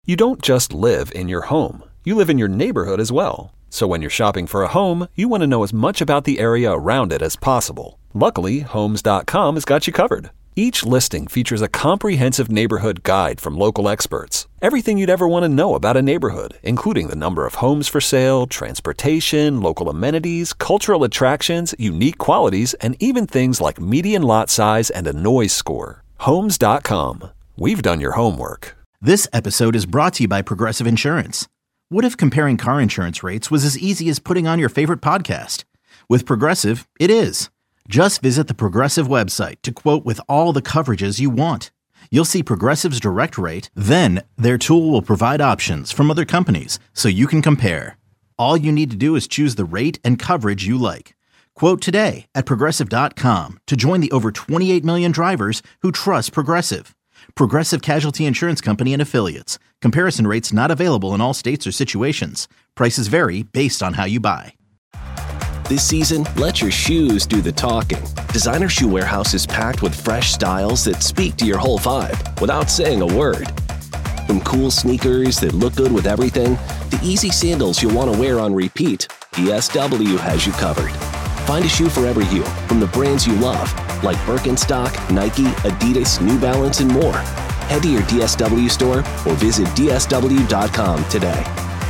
You don't just live in your home. You live in your neighborhood as well. So when you're shopping for a home, you want to know as much about the area around it as possible. Luckily, Homes.com has got you covered. Each listing features a comprehensive neighborhood guide from local experts. Everything you'd ever want to know about a neighborhood, including the number of homes for sale, transportation, local amenities, cultural attractions, unique qualities, and even things like median lot size and a noise score. Homes.com. We've done your homework. This episode is brought to you by Progressive Insurance. What if comparing car insurance rates was as easy as putting on your favorite podcast? With Progressive, it is. Just visit the Progressive website to quote with all the coverages you want. You'll see Progressive's direct rate, then their tool will provide options from other companies so you can compare. All you need to do is choose the rate and coverage you like. Quote today at Progressive.com to join the over 28 million drivers who trust Progressive. Progressive Casualty Insurance Company and Affiliates. Comparison rates not available in all states or situations. Prices vary based on how you buy. This season, let your shoes do the talking. Designer Shoe Warehouse is packed with fresh styles that speak to your whole vibe without saying a word. From cool sneakers that look good with everything, to easy sandals you'll want to wear on repeat, DSW has you covered. Find a shoe for every you, from the brands you love, like Birkenstock, Nike, Adidas, New Balance, and more. Head to your DSW store or visit DSW.com today.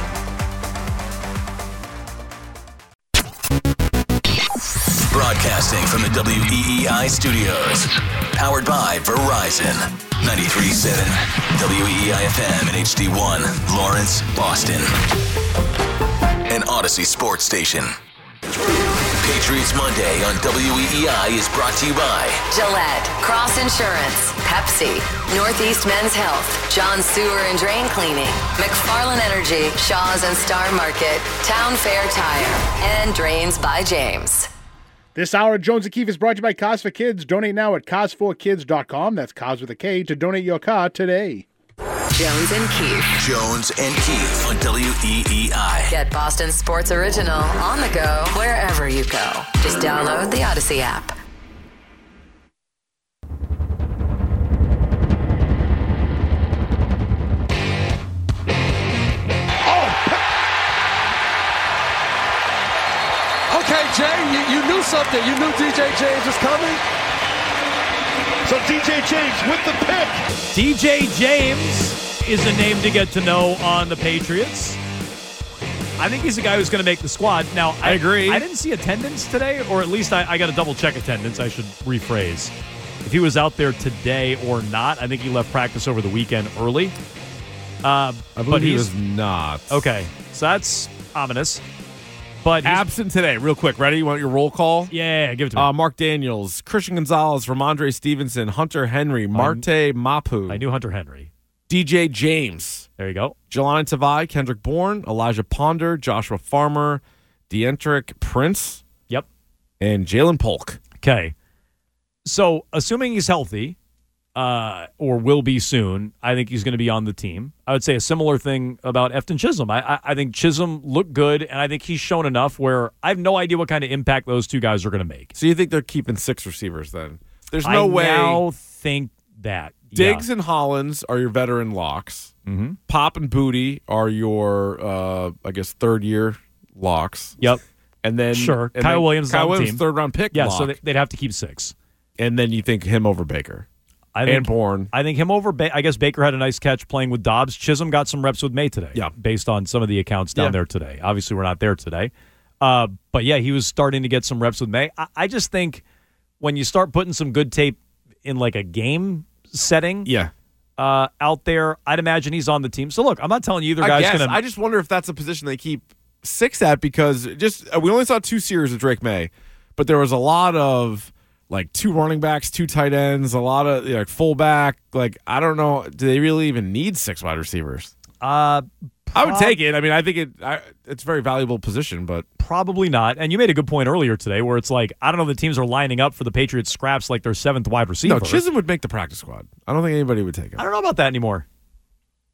Broadcasting from the WEEI studios. Powered by Verizon. 93.7 WEEI FM and HD1, Lawrence, Boston. An Odyssey sports station. Patriots Monday on WEEI is brought to you by Gillette, Cross Insurance, Pepsi, Northeast Men's Health, John Sewer and Drain Cleaning, McFarland Energy, Shaw's and Star Market, Town Fair Tire, and Drains by James. This hour of Jones and Keefe is brought to you by Cars for Kids. Donate now at cars4kids.com. That's Cars with a K to donate your car today. Jones and Keefe. Jones and Keefe on WEEI. Get Boston Sports Original on the go wherever you go. Just download the Odyssey app. Okay, Jay, you knew something. You knew DJ James was coming. So DJ James with the pick. DJ James is a name to get to know on the Patriots. I think he's a guy who's going to make the squad. Now, I agree. I didn't see attendance today, or at least I got to double-check attendance. I should rephrase. If he was out there today or not, I think he left practice over the weekend early. I believe he was not. Okay, so that's ominous. But absent today. Real quick, ready? You want your roll call? Yeah, give it to me. Mark Daniels, Christian Gonzalez, Ramondre Stevenson, Hunter Henry, Marte Mapu. I knew Hunter Henry. DJ James. There you go. Jelani Tavai, Kendrick Bourne, Elijah Ponder, Joshua Farmer, Dientrick Prince. Yep. And Jalen Polk. Okay. So, assuming he's healthy, or will be soon, I think he's going to be on the team. I would say a similar thing about Efton Chisholm. I think Chisholm looked good, and I think he's shown enough where I have no idea what kind of impact those two guys are going to make. So you think they're keeping 6 receivers then? There's no way. I now think that. Diggs and Hollins are your veteran locks. Mm-hmm. Pop and Booty are your, third-year locks. Yep. And then Kyle Williams is on the team. Third-round pick. Yeah, lock. so they'd have to keep 6. And then you think him over Baker. And Bourne. I think him over I guess Baker had a nice catch playing with Dobbs. Chisholm got some reps with May today. Yeah. Based on some of the accounts down there today. Obviously, we're not there today. But, yeah, he was starting to get some reps with May. I just think when you start putting some good tape in like a game setting out there, I'd imagine he's on the team. So, look, I'm not telling you either guy's going to – I just wonder if that's a position they keep 6 at because we only saw 2 series of Drake May, but there was a lot of – like 2 running backs, 2 tight ends, a lot of fullback. Like, I don't know. Do they really even need 6 wide receivers? I would take it. I mean, I think it's a very valuable position, but probably not. And you made a good point earlier today where it's like, I don't know if the teams are lining up for the Patriots scraps like their 7th wide receiver. No, Chisholm would make the practice squad. I don't think anybody would take him. I don't know about that anymore.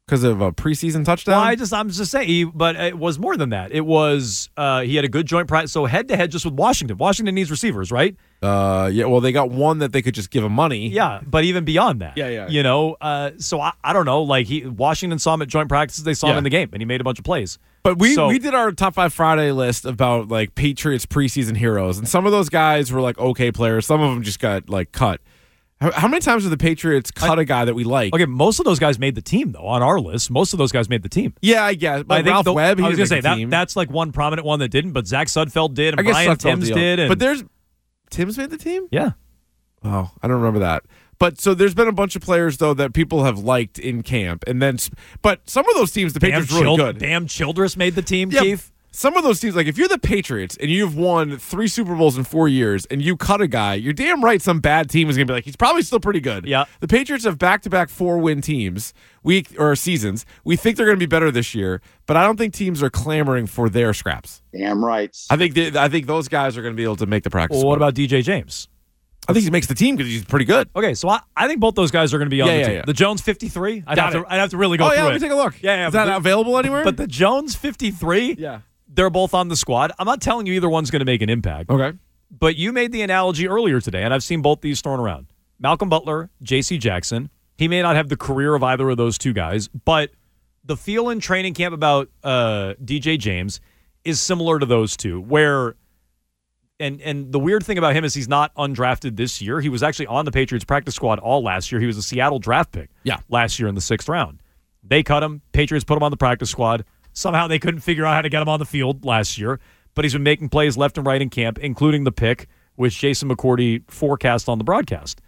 because of a preseason touchdown? Well, I'm just saying, but it was more than that. It was he had a good joint practice. So head-to-head just with Washington. Washington needs receivers, right? Yeah, well, they got one that they could just give him money. Yeah, but even beyond that. Yeah. You know, so I don't know. Like, Washington saw him at joint practices. They saw him in the game, and he made a bunch of plays. But we did our Top 5 Friday list about, like, Patriots preseason heroes, and some of those guys were, like, okay players. Some of them just got, like, cut. How many times have the Patriots cut a guy that we like? Okay, most of those guys made the team, though, on our list. Most of those guys made the team. Yeah, I guess. But Ralph Webb, he I was going to say, team. that's like one prominent one that didn't, but Zach Sudfeld did, and Brian Timms did. But Timms made the team? Yeah. Oh, I don't remember that. But so there's been a bunch of players, though, that people have liked in camp. But some of those teams, the Patriots are really good. Damn, Childress made the team, yeah, Keith. Some of those teams, like if you're the Patriots and you've won 3 Super Bowls in 4 years and you cut a guy, you're damn right some bad team is going to be like, he's probably still pretty good. Yeah. The Patriots have back-to-back 4-win teams, seasons. We think they're going to be better this year, but I don't think teams are clamoring for their scraps. Damn right. I think those guys are going to be able to make the practice. Well, what about DJ James? I think he makes the team because he's pretty good. Okay, so I think both those guys are going to be on the team. Yeah. The Jones 53, I'd have to really go through it. Let me take a look. Yeah. Is that available anywhere? But the Jones 53, they're both on the squad. I'm not telling you either one's going to make an impact. Okay. But you made the analogy earlier today, and I've seen both these thrown around. Malcolm Butler, J.C. Jackson. He may not have the career of either of those two guys, but the feel in training camp about DJ James is similar to those two, where and the weird thing about him is he's not undrafted this year. He was actually on the Patriots practice squad all last year. He was a Seattle draft pick last year in the 6th round. They cut him. Patriots put him on the practice squad. Somehow they couldn't figure out how to get him on the field last year, but he's been making plays left and right in camp, including the pick, which Jason McCourty forecast on the broadcast.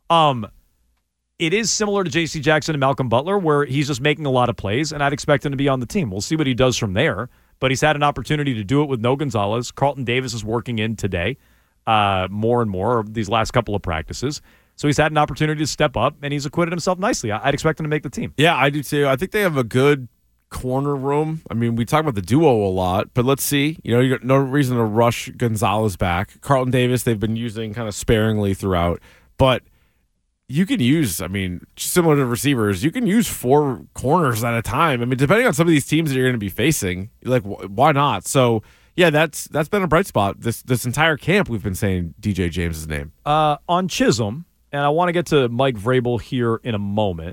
It is similar to J.C. Jackson and Malcolm Butler, where he's just making a lot of plays, and I'd expect him to be on the team. We'll see what he does from there, but he's had an opportunity to do it with no Gonzalez. Carlton Davis is working in today more and more these last couple of practices. So he's had an opportunity to step up, and he's acquitted himself nicely. I'd expect him to make the team. Yeah, I do too. I think they have a good corner room. I mean, we talk about the duo a lot, but let's see. You know, you got no reason to rush Gonzalez back. Carlton Davis, they've been using kind of sparingly throughout, but you can use, I mean, similar to receivers, you can use 4 corners at a time. I mean, depending on some of these teams that you're going to be facing, like, why not? So, yeah, that's been a bright spot. This entire camp, we've been saying DJ James' name. On Chisholm, and I want to get to Mike Vrabel here in a moment,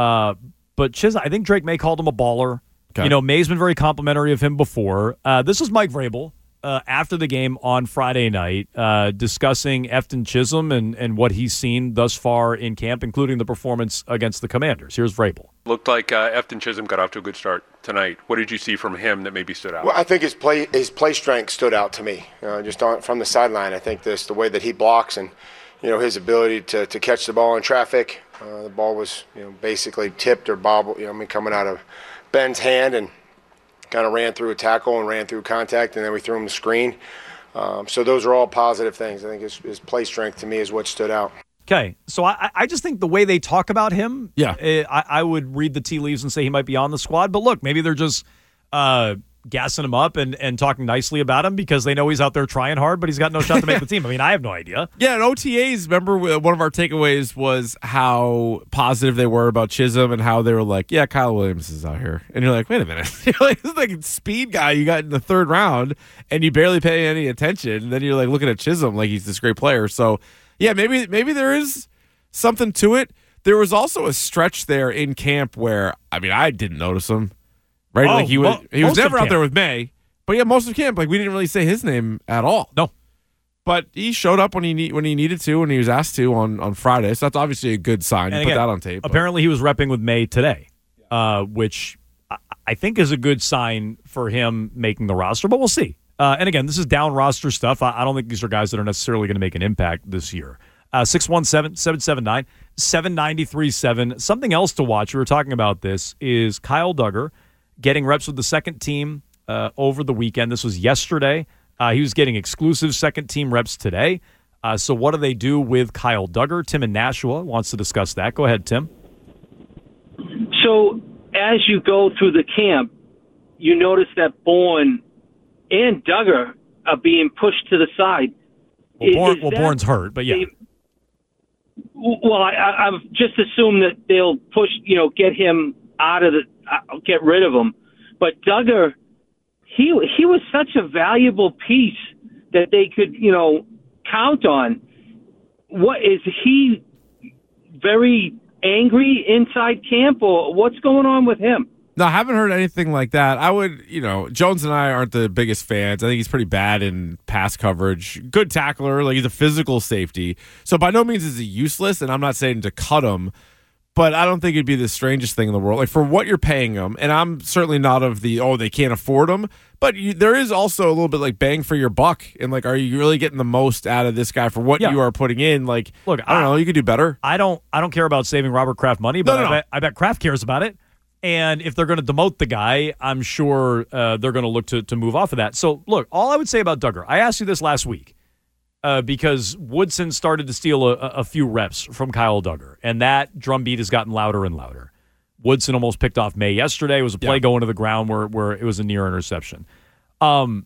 but Chisholm, I think Drake May called him a baller. Okay. You know, May's been very complimentary of him before. This was Mike Vrabel after the game on Friday night, discussing Efton Chisholm and what he's seen thus far in camp, including the performance against the Commanders. Here's Vrabel. Looked like Efton Chisholm got off to a good start tonight. What did you see from him that maybe stood out? Well, I think his play strength stood out to me. Just from the sideline, I think the way that he blocks and his ability to catch the ball in traffic. The ball was basically tipped or bobbled. Coming out of Ben's hand and kind of ran through a tackle and ran through contact, and then we threw him the screen. So those are all positive things. I think his play strength to me is what stood out. Okay, so I just think the way they talk about him, I would read the tea leaves and say he might be on the squad. But look, maybe they're just gassing him up and talking nicely about him because they know he's out there trying hard, but he's got no shot to make the team. I mean, I have no idea. Yeah, and OTAs, remember one of our takeaways was how positive they were about Chisholm and how they were like, yeah, Kyle Williams is out here. And you're like, wait a minute. You're like, this is like a speed guy you got in the 3rd round and you barely pay any attention. And then you're like looking at Chisholm like he's this great player. So, yeah, maybe there is something to it. There was also a stretch there in camp where, I mean, I didn't notice him. Right, like he was never out there with May, but yeah, most of camp, like we didn't really say his name at all. No, but he showed up when he needed to, when he was asked to on Friday. So that's obviously a good sign. And put again, that on tape. Apparently, he was repping with May today, which I think is a good sign for him making the roster. But we'll see. And again, this is down roster stuff. I don't think these are guys that are necessarily going to make an impact this year. 617-779-7937. Something else to watch. We were talking about this is Kyle Duggar getting reps with the second team over the weekend. This was yesterday. He was getting exclusive second team reps today. So what do they do with Kyle Duggar? Tim in Nashua wants to discuss that. Go ahead, Tim. So as you go through the camp, you notice that Bourne and Duggar are being pushed to the side. Bourne's hurt, but yeah. Well, I've just assumed that they'll push, get him out of get rid of him. But Duggar, he was such a valuable piece that they could, count on. What is he very angry inside camp, or what's going on with him? No, I haven't heard anything like that. I would, Jones and I aren't the biggest fans. I think he's pretty bad in pass coverage. Good tackler, like he's a physical safety. So by no means is he useless, and I'm not saying to cut him, but I don't think it'd be the strangest thing in the world. Like for what you're paying him, and I'm certainly not of the, they can't afford him, but there is also a little bit like bang for your buck. And like, are you really getting the most out of this guy for what you are putting in? Like, look, I don't know, you could do better. I don't care about saving Robert Kraft money, but No. I bet Kraft cares about it. And if they're going to demote the guy, I'm sure they're going to look to move off of that. So, look, all I would say about Duggar, I asked you this last week because Woodson started to steal a few reps from Kyle Duggar, and that drumbeat has gotten louder and louder. Woodson almost picked off May yesterday. It was a play going to the ground where it was a near interception. Who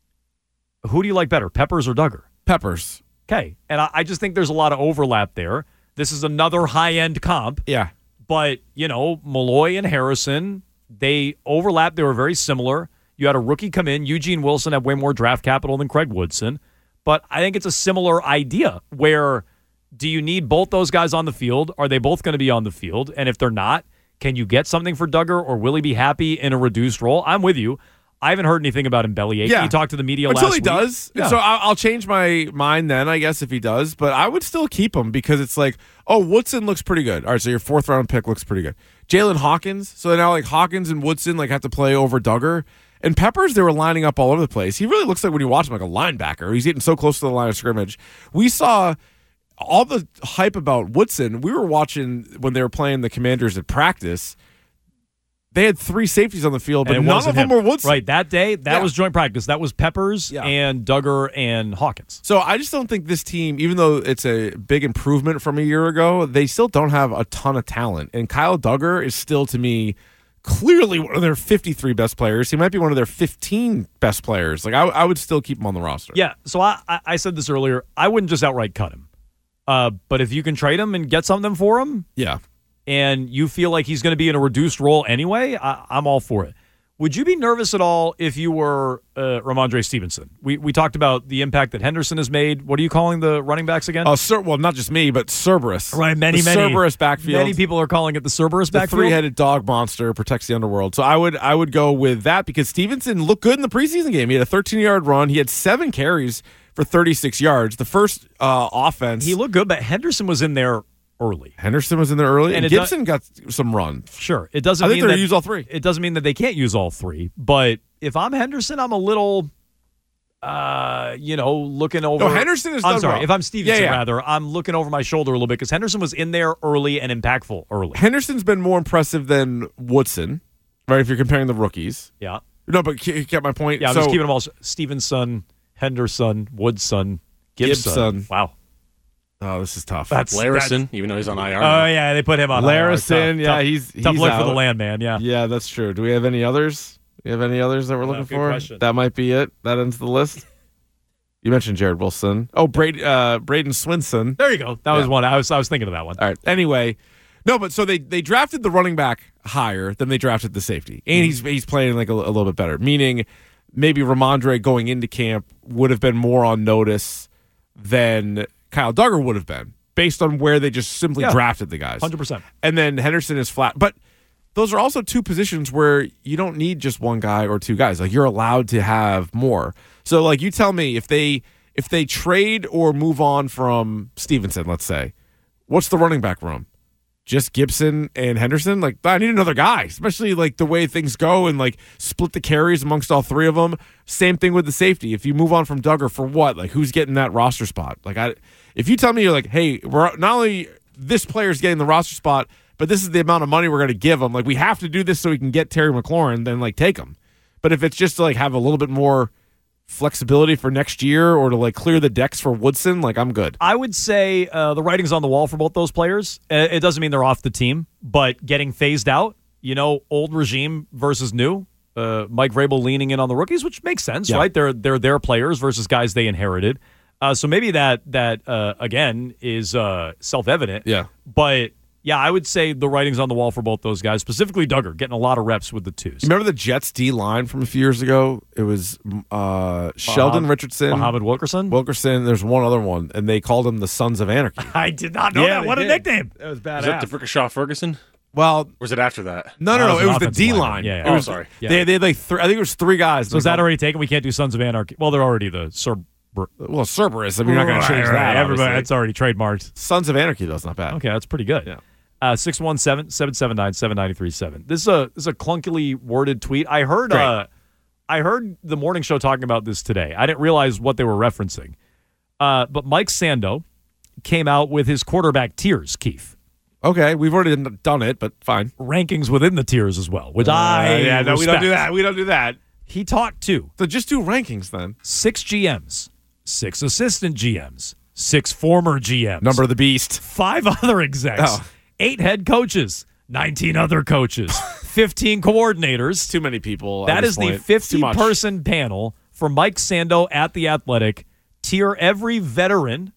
do you like better, Peppers or Duggar? Peppers. Okay, and I just think there's a lot of overlap there. This is another high-end comp. Yeah. But, Malloy and Harrison, they overlapped. They were very similar. You had a rookie come in. Eugene Wilson had way more draft capital than Craig Woodson. But I think it's a similar idea where do you need both those guys on the field? Are they both going to be on the field? And if they're not, can you get something for Duggar, or will he be happy in a reduced role? I'm with you. I haven't heard anything about him bellyache. Yeah. He talked to the media Until last he week. does. Yeah. So I'll change my mind then, I guess, if he does. But I would still keep him because it's like, Woodson looks pretty good. All right, so your 4th-round pick looks pretty good. Jalen Hawkins. So now like Hawkins and Woodson have to play over Duggar. And Peppers, they were lining up all over the place. He really looks like, when you watch him, like a linebacker. He's getting so close to the line of scrimmage. We saw all the hype about Woodson. We were watching when they were playing the Commanders at practice. They had 3 safeties on the field, but none of them were Woodson. Right, that day, that was joint practice. That was Peppers and Duggar and Hawkins. So I just don't think this team, even though it's a big improvement from a year ago, they still don't have a ton of talent. And Kyle Duggar is still, to me, clearly one of their 53 best players. He might be one of their 15 best players. Like I would still keep him on the roster. Yeah, so I said this earlier. I wouldn't just outright cut him. But if you can trade him and get something for him, and you feel like he's going to be in a reduced role anyway, I'm all for it. Would you be nervous at all if you were Ramondre Stevenson? We talked about the impact that Henderson has made. What are you calling the running backs again? Well, not just me, but Cerberus. Right, many Cerberus backfield. Many people are calling it the Cerberus backfield. The 3-headed dog monster protects the underworld. So I would go with that because Stevenson looked good in the preseason game. He had a 13-yard run. He had 7 carries for 36 yards. The first offense. He looked good, but Henderson was in there early. Henderson was in there early, and Gibson got some run. Sure. It doesn't I mean think they're that use all 3. It doesn't mean that they can't use all 3. But if I'm Henderson, I'm a little looking over. No, Henderson is I'm done sorry. well. If I'm Stevenson, Yeah. rather, I'm looking over my shoulder a little bit because Henderson was in there early and impactful early. Henderson's been more impressive than Woodson, right? If you're comparing the rookies. Yeah. No, but you get my point. Yeah, I'm just keeping them all. Stevenson, Henderson, Woodson, Gibson. Wow. Oh, this is tough. Larison, even though he's on IR. Oh, yeah, they put him on Larison, IR. he's tough look out. for the landman, yeah. Yeah, that's true. Do we have any others? Do you have any others that we're looking good for? question. That might be it. That ends the list. You mentioned Jared Wilson. Oh, Braden Swinson. There you go. That was one. I was thinking of that one. All right. Anyway, no, but so they drafted the running back higher than they drafted the safety, and he's playing like a little bit better. Meaning, maybe Ramondre going into camp would have been more on notice than Kyle Duggar would have been, based on where they just simply drafted the guys. 100%. And then Henderson is flat. But those are also 2 positions where you don't need just one guy or 2 guys. Like, you're allowed to have more. So, like, you tell me, if they trade or move on from Stevenson, let's say, what's the running back room? Just Gibson and Henderson? Like, I need another guy, especially, like, the way things go and, like, split the carries amongst all 3 of them. Same thing with the safety. If you move on from Duggar, for what? Like, who's getting that roster spot? Like, if you tell me you're like, hey, we're not only this player's getting the roster spot, but this is the amount of money we're going to give him. Like, we have to do this so we can get Terry McLaurin, then, like, take him. But if it's just to, like, have a little bit more flexibility for next year or to, like, clear the decks for Woodson, like, I'm good. I would say the writing's on the wall for both those players. It doesn't mean they're off the team, but getting phased out, old regime versus new. Mike Vrabel leaning in on the rookies, which makes sense, right? They're their players versus guys they inherited. So maybe that again is self-evident. Yeah. But Yeah, I would say the writing's on the wall for both those guys, specifically Duggar, getting a lot of reps with the twos. You remember the Jets D line from a few years ago? It was Sheldon Richardson, Muhammad Wilkerson. There's one other one, and they called him the Sons of Anarchy. I did not know that. What a nickname. That was badass. Was that D'Brickashaw Ferguson? Well, or was it after that? No. It was the D line. Yeah. Sorry. Yeah. They had like I think it was 3 guys. So is that already taken? We can't do Sons of Anarchy. Well, they're already the Cerberus. I mean, you're not going to change that. Everybody, that's already trademarked. Sons of Anarchy, though, it's not bad. Okay, that's pretty good. Yeah. 617-779-7937. This is a clunkily worded tweet. I heard the morning show talking about this today. I didn't realize what they were referencing. But Mike Sando came out with his quarterback tiers, Keith. Okay, we've already done it, but fine. Rankings within the tiers as well, which we don't do that. We don't do that. He talked to. So just do rankings then. 6 GMs, 6 assistant GMs, 6 former GMs. Number of the beast. 5 other execs. 8 head coaches, 19 other coaches, 15 coordinators. Too many people. That is the 50-person panel for Mike Sando at The Athletic. Tier every veteran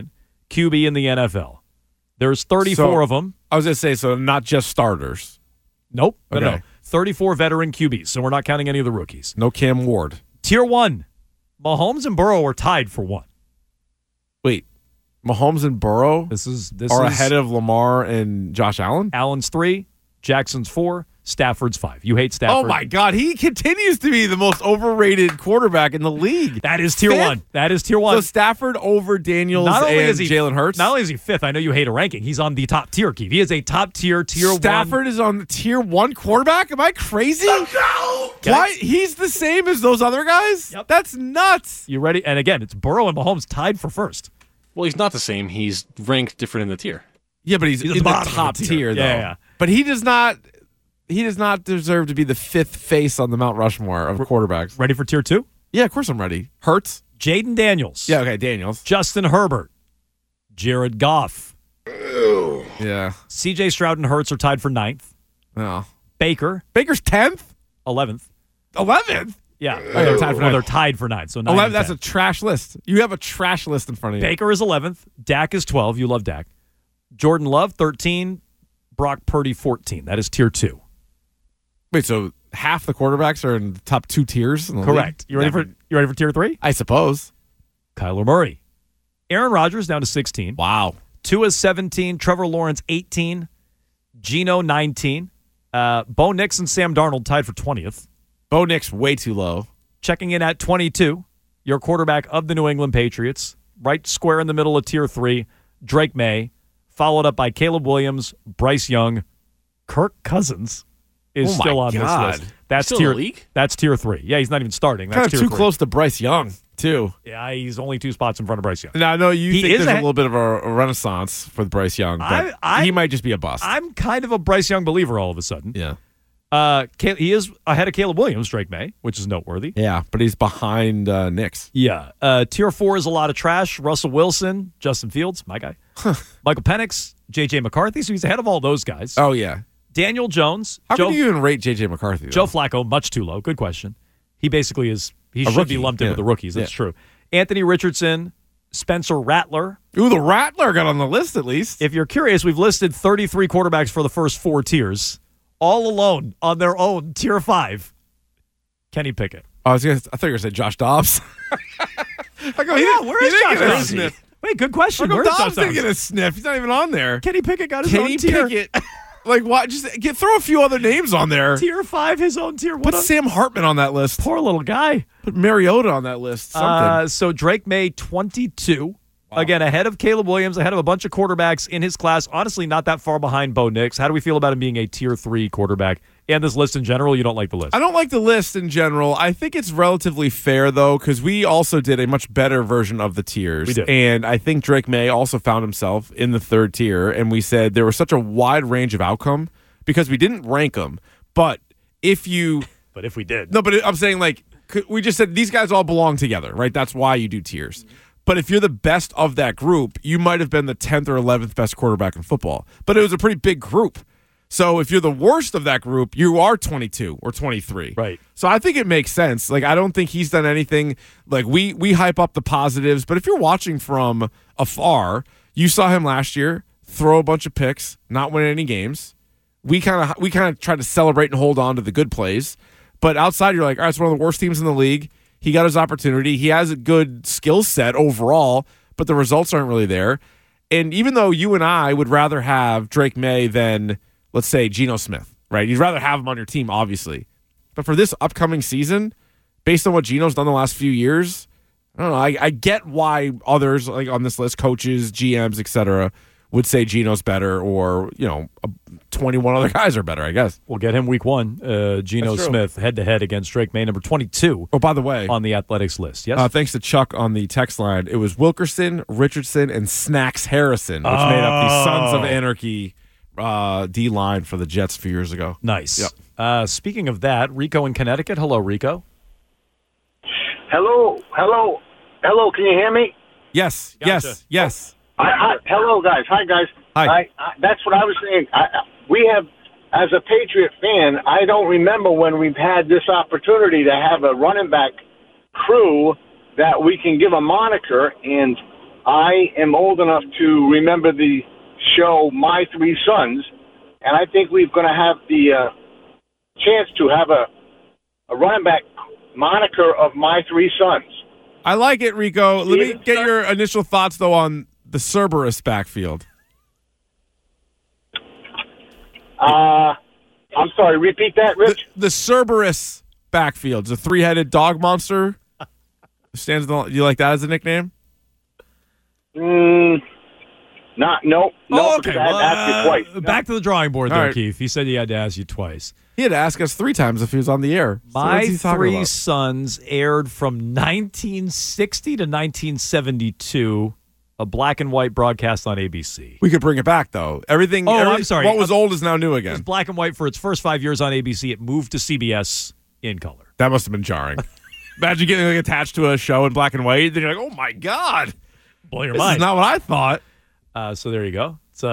QB in the NFL. There's 34 of them. I was going to say, so not just starters. Nope. Okay. No. 34 veteran QBs, so we're not counting any of the rookies. No Cam Ward. Tier 1, Mahomes and Burrow are tied for 1. Wait, Mahomes and Burrow are ahead of Lamar and Josh Allen? Allen's 3, Jackson's 4, Stafford's 5. You hate Stafford. Oh, my God. He continues to be the most overrated quarterback in the league. That is tier 1. That is tier 1. So Stafford over Daniels and Jalen Hurts? Not only is he 5th, I know you hate a ranking. He's on the top tier, Keith. He is a top tier 1. Stafford is on the tier 1 quarterback? Am I crazy? Why? He's the same as those other guys? Yep. That's nuts. You ready? And again, it's Burrow and Mahomes tied for first. Well, he's not the same. He's ranked different in the tier. Yeah, but he's in the top tier, though. Yeah. But he does not deserve to be the 5th face on the Mount Rushmore of quarterbacks. Ready for tier 2? Yeah, of course I'm ready. Hurts. Jaden Daniels. Yeah, okay, Daniels. Justin Herbert. Jared Goff. Ew. Yeah. CJ Stroud and Hurts are tied for 9th. Oh. Baker's 10th? 11th. 11th? Yeah. They're tied for 9th. They're tied for 9th. So 9 11, that's a trash list. You have a trash list in front of you. Baker is 11th. Dak is 12. You love Dak. Jordan Love, 13. Brock Purdy, 14. That is tier 2. Wait, so half the quarterbacks are in the top 2 tiers? In the Correct. league? You ready for tier 3? I suppose. Kyler Murray. Aaron Rodgers down to 16. Wow. Tua 17. Trevor Lawrence 18. Geno 19. Bo Nix and Sam Darnold tied for 20th. Bo Nix way too low. Checking in at 22. Your quarterback of the New England Patriots. Right square in the middle of tier 3. Drake May. Followed up by Caleb Williams, Bryce Young, Kirk Cousins is still on this list. That's still tier. in the league? That's tier 3. Yeah, he's not even starting. That's Kind of tier too 3. close to Bryce Young, too. Yeah, he's only 2 spots in front of Bryce Young. Now, I know you think there's a a little bit of a renaissance for Bryce Young, but he might just be a bust. I'm kind of a Bryce Young believer all of a sudden. Yeah. He is ahead of Caleb Williams, Drake May, which is noteworthy. Yeah, but he's behind Nix. Yeah. Tier 4 is a lot of trash. Russell Wilson, Justin Fields, my guy. Michael Penix, J.J. McCarthy, so he's ahead of all those guys. Oh, yeah. Daniel Jones. How can you even rate J.J. McCarthy, though? Joe Flacco, much too low. Good question. He basically is. He should be lumped in with the rookies. That's true. Anthony Richardson, Spencer Rattler. Ooh, the Rattler got on the list at least. If you're curious, we've listed 33 quarterbacks for the first 4 tiers, all alone on their own. Tier 5, Kenny Pickett. I thought you were going to say Josh Dobbs. Where is Josh Dobbs? Wait, good question. Where's Dobbs didn't get a sniff? He's not even on there. Kenny Pickett got his own tier. Pickett. Like what? Just throw a few other names on there. Tier 5, his own tier. Put Sam Hartman on that list. Poor little guy. Put Mariota on that list. Something. So Drake May, 22. Wow. Again, ahead of Caleb Williams, ahead of a bunch of quarterbacks in his class. Honestly, not that far behind Bo Nix. How do we feel about him being a tier 3 quarterback? And this list in general, you don't like the list? I don't like the list in general. I think it's relatively fair, though, because we also did a much better version of the tiers. We did. And I think Drake May also found himself in the 3rd tier. And we said there was such a wide range of outcome because we didn't rank them. But if you... But if we did. No, but I'm saying, like, we just said these guys all belong together, right? That's why you do tiers. But if you're the best of that group, you might have been the 10th or 11th best quarterback in football. But it was a pretty big group. So if you're the worst of that group, you are 22 or 23. Right. So I think it makes sense. Like, I don't think he's done anything. Like, we hype up the positives. But if you're watching from afar, you saw him last year, throw a bunch of picks, not win any games. We kind of try to celebrate and hold on to the good plays. But outside, you're like, all right, it's one of the worst teams in the league. He got his opportunity. He has a good skill set overall, but the results aren't really there. And even though you and I would rather have Drake May than, let's say, Geno Smith, right? You'd rather have him on your team, obviously. But for this upcoming season, based on what Geno's done the last few years, I don't know. I get why others like on this list, coaches, GMs, etc., would say Geno's better, or 21 other guys are better. I guess we'll get him week 1. Geno Smith head to head against Drake May, number 22. Oh, by the way, on the Athletics list. Yes. Thanks to Chuck on the text line. It was Wilkerson, Richardson, and Snacks Harrison, which made up the Sons of Anarchy D line for the Jets a few years ago. Nice. Yep. Speaking of that, Rico in Connecticut. Hello, Rico. Hello. Can you hear me? Yes. Gotcha. Yes. Hello, guys. Hi, guys. Hi. That's what I was saying. We have, as a Patriot fan, I don't remember when we've had this opportunity to have a running back crew that we can give a moniker, and I am old enough to remember the show My Three Sons, and I think we're going to have the chance to have a running back moniker of My Three Sons. I like it, Rico. Let me get your initial thoughts, though, on the Cerberus backfield. I'm sorry, repeat that, Rich? The Cerberus backfield. It's a 3-headed dog monster. Stands. You like that as a nickname? No. Oh, okay. Because I had to ask you twice. Back to the drawing board, All there, right. Keith. He said he had to ask you twice. He had to ask us 3 times if he was on the air. So My what's he talking Three about? Sons aired from 1960 to 1972, a black and white broadcast on ABC. We could bring it back, though. I'm sorry. What was old is now new It was again. black and white for its first 5 years on ABC. It moved to CBS in color. That must have been jarring. Imagine getting attached to a show in black and white. Then you're like, oh, my God. Blow your This mind. is not what I thought. So there you go. It's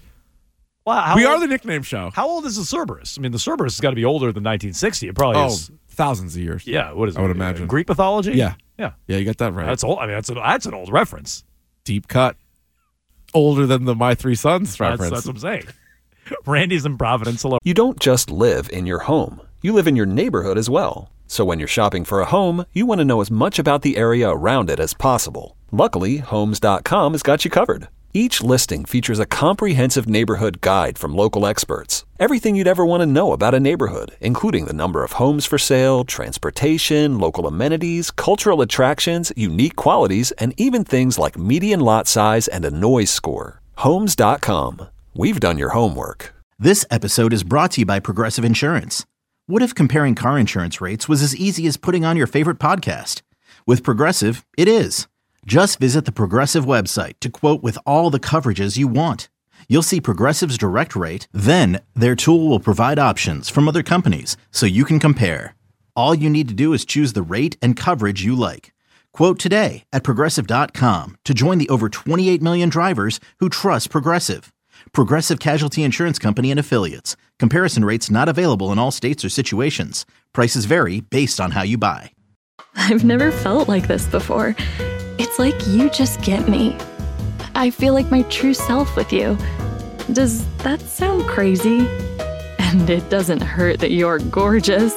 We are the nickname show. How old is the Cerberus? I mean, the Cerberus has got to be older than 1960. It probably is. Thousands of years. Yeah, what is it? I would imagine. Greek mythology? Yeah. Yeah. Yeah, you got that right. That's old. I mean, that's an old reference. Deep cut. Older than the My Three Sons reference. That's what I'm saying. Randy's in Providence. Hello. You don't just live in your home. You live in your neighborhood as well. So when you're shopping for a home, you want to know as much about the area around it as possible. Luckily, Homes.com has got you covered. Each listing features a comprehensive neighborhood guide from local experts. Everything you'd ever want to know about a neighborhood, including the number of homes for sale, transportation, local amenities, cultural attractions, unique qualities, and even things like median lot size and a noise score. Homes.com. We've done your homework. This episode is brought to you by Progressive Insurance. What if comparing car insurance rates was as easy as putting on your favorite podcast? With Progressive, it is. Just visit the Progressive website to quote with all the coverages you want. You'll see Progressive's direct rate, then their tool will provide options from other companies so you can compare. All you need to do is choose the rate and coverage you like. Quote today at Progressive.com to join the over 28 million drivers who trust Progressive. Progressive Casualty Insurance Company and Affiliates. Comparison rates not available in all states or situations. Prices vary based on how you buy. I've never felt like this before. It's like you just get me. I feel like my true self with you. Does that sound crazy? And it doesn't hurt that you're gorgeous.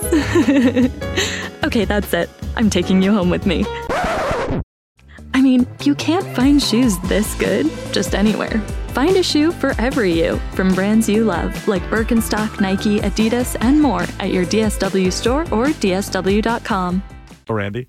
Okay, that's it. I'm taking you home with me. I mean, you can't find shoes this good just anywhere. Find a shoe for every you from brands you love, like Birkenstock, Nike, Adidas, and more at your DSW store or DSW.com. Randy.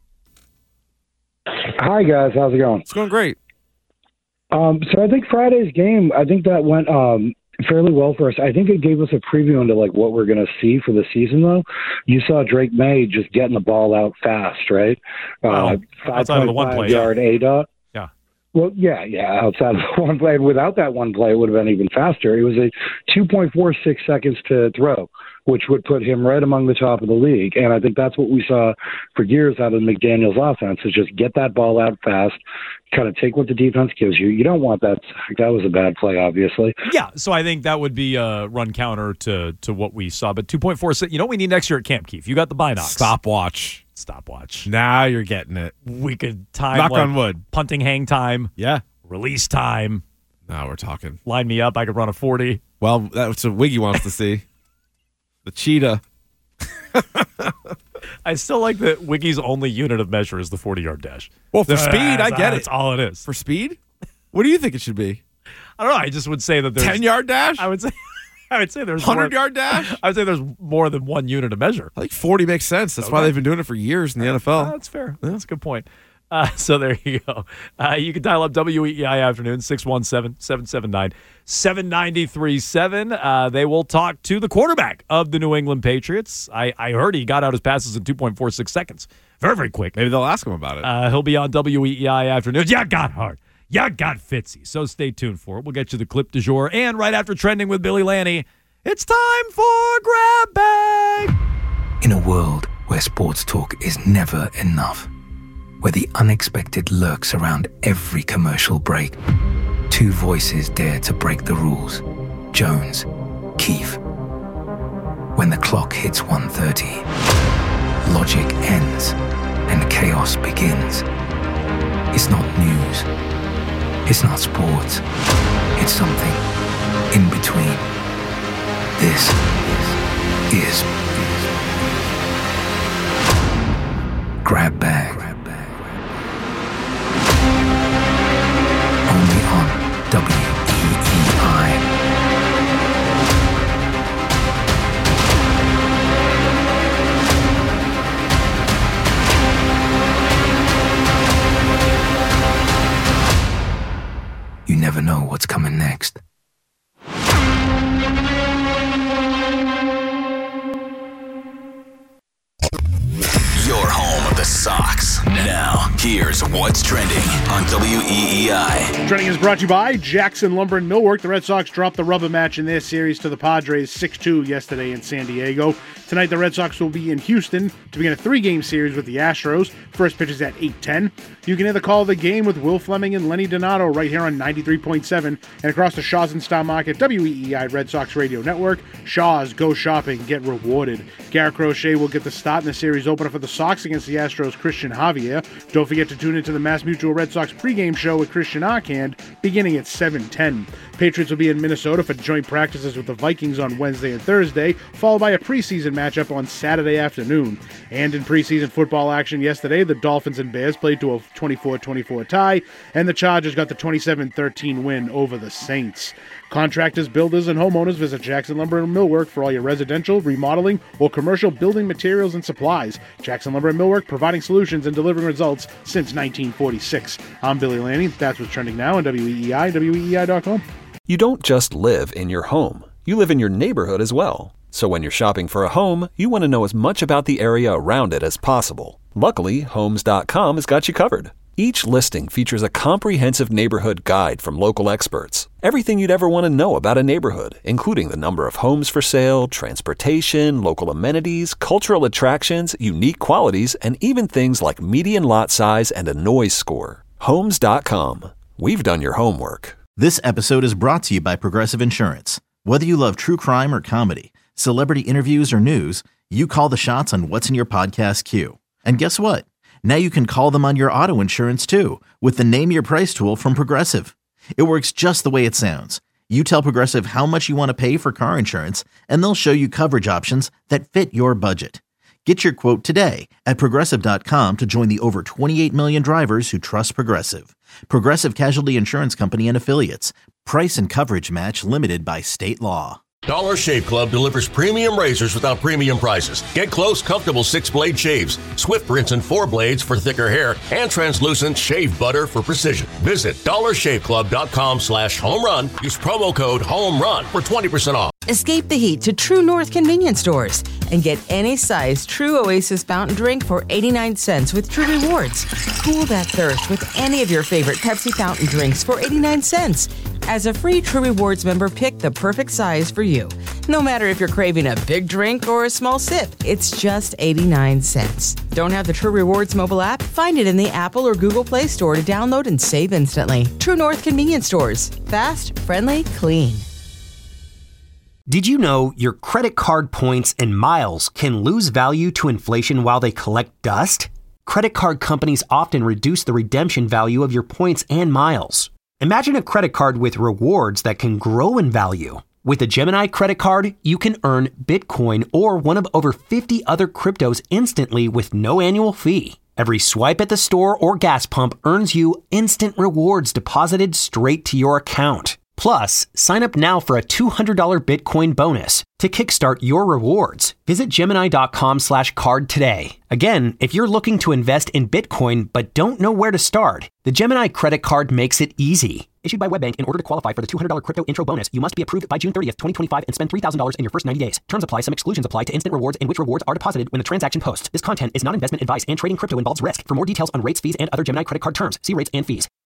Hi, guys. How's it going? It's going great. So I think Friday's game, I think that went fairly well for us. I think it gave us a preview into like what we're going to see for the season, though. You saw Drake May just getting the ball out fast, right? Outside of the one play, yard A-dot. Yeah. Well, yeah, outside of the one play. And without that one play, it would have been even faster. It was a 2.46 seconds to throw, which would put him right among the top of the league. And I think that's what we saw for years out of McDaniel's offense, is just get that ball out fast, kind of take what the defense gives you. You don't want that. That was a bad play, obviously. Yeah, so I think that would be a run counter to what we saw. But 2.46, you know what we need next year at Camp Keith? You got the Binocs. Stopwatch. Now you're getting it. We could time Knock on wood. Punting hang time. Yeah. Release time. Now we're talking. Line me up. I could run a 40. Well, that's what Wiggy wants to see. The cheetah. I still like that Wiggy's only unit of measure is the 40-yard dash. Well, for speed, I get it. That's all it is. For speed? What do you think it should be? I don't know. I just would say that there's 10-yard dash? I would say there's 100-yard dash? I would say there's more than one unit of measure. I think 40 makes sense. That's why they've been doing it for years in the NFL. That's fair. That's a good point. So there you go. You can dial up WEEI Afternoon, 617-779-7937. They will talk to the quarterback of the New England Patriots. I heard he got out his passes in 2.46 seconds. Very, very quick. Maybe they'll ask him about it. He'll be on WEEI Afternoon. Yeah, got hard. Yeah, got Fitzy. So stay tuned for it. We'll get you the clip du jour. And right after Trending with Billy Lanny, it's time for Grab Bag. In a world where sports talk is never enough, where the unexpected lurks around every commercial break, two voices dare to break the rules. Jones, Keefe. When the clock hits 1:30, logic ends and chaos begins. It's not news. It's not sports. It's something in between. This is Grab Bag. Only on WEEI. You never know what's coming next. Your home of the Sox. Now, here's what's trending on WEEI. Trending is brought to you by Jackson Lumber and Millwork. The Red Sox dropped the rubber match in their series to the Padres 6-2 yesterday in San Diego. Tonight, the Red Sox will be in Houston to begin a 3-game series with the Astros. First pitch is at 8:10. You can hear the call of the game with Will Fleming and Lenny Donato right here on 93.7 and across the Shaw's and Star Market WEEI Red Sox Radio Network. Shaw's, go shopping, get rewarded. Garrett Crochet will get the start in the series opener for the Sox against the Astros' Christian Javier. Don't forget to tune into the Mass Mutual Red Sox pregame show with Christian Arcand beginning at 7:10. Patriots will be in Minnesota for joint practices with the Vikings on Wednesday and Thursday, followed by a preseason matchup on Saturday afternoon. And in preseason football action yesterday, the Dolphins and Bears played to a 24-24 tie, and the Chargers got the 27-13 win over the Saints. Contractors, builders, and homeowners visit Jackson Lumber and Millwork for all your residential, remodeling, or commercial building materials and supplies. Jackson Lumber and Millwork, providing solutions and delivering results since 1946. I'm Billy Lanny. That's what's trending now on WEEI, WEEI.com. You don't just live in your home. You live in your neighborhood as well. So when you're shopping for a home, you want to know as much about the area around it as possible. Luckily, Homes.com has got you covered. Each listing features a comprehensive neighborhood guide from local experts. Everything you'd ever want to know about a neighborhood, including the number of homes for sale, transportation, local amenities, cultural attractions, unique qualities, and even things like median lot size and a noise score. Homes.com. We've done your homework. This episode is brought to you by Progressive Insurance. Whether you love true crime or comedy, celebrity interviews or news, you call the shots on what's in your podcast queue. And guess what? Now you can call them on your auto insurance too with the Name Your Price tool from Progressive. It works just the way it sounds. You tell Progressive how much you want to pay for car insurance, and they'll show you coverage options that fit your budget. Get your quote today at Progressive.com to join the over 28 million drivers who trust Progressive. Progressive Casualty Insurance Company and Affiliates. Price and coverage match limited by state law. Dollar Shave Club delivers premium razors without premium prices. Get close, comfortable 6-blade shaves, swift rinse and 4 blades for thicker hair, and translucent shave butter for precision. Visit dollarshaveclub.com/homerun. Use promo code HOMERUN for 20% off. Escape the heat to True North convenience stores and get any size True Oasis fountain drink for 89 cents with True Rewards. Cool that thirst with any of your favorite Pepsi fountain drinks for 89 cents. As a free True Rewards member, pick the perfect size for you. No matter if you're craving a big drink or a small sip, it's just 89 cents. Don't have the True Rewards mobile app? Find it in the Apple or Google Play Store to download and save instantly. True North convenience stores. Fast, friendly, clean. Did you know your credit card points and miles can lose value to inflation while they collect dust? Credit card companies often reduce the redemption value of your points and miles. Imagine a credit card with rewards that can grow in value. With a Gemini credit card, you can earn Bitcoin or one of over 50 other cryptos instantly with no annual fee. Every swipe at the store or gas pump earns you instant rewards deposited straight to your account. Plus, sign up now for a $200 Bitcoin bonus to kickstart your rewards. Visit Gemini.com/card today. Again, if you're looking to invest in Bitcoin but don't know where to start, the Gemini credit card makes it easy. Issued by WebBank, in order to qualify for the $200 crypto intro bonus, you must be approved by June 30th, 2025 and spend $3,000 in your first 90 days. Terms apply. Some exclusions apply to instant rewards in which rewards are deposited when the transaction posts. This content is not investment advice and trading crypto involves risk. For more details on rates, fees, and other Gemini credit card terms, see rates and fees.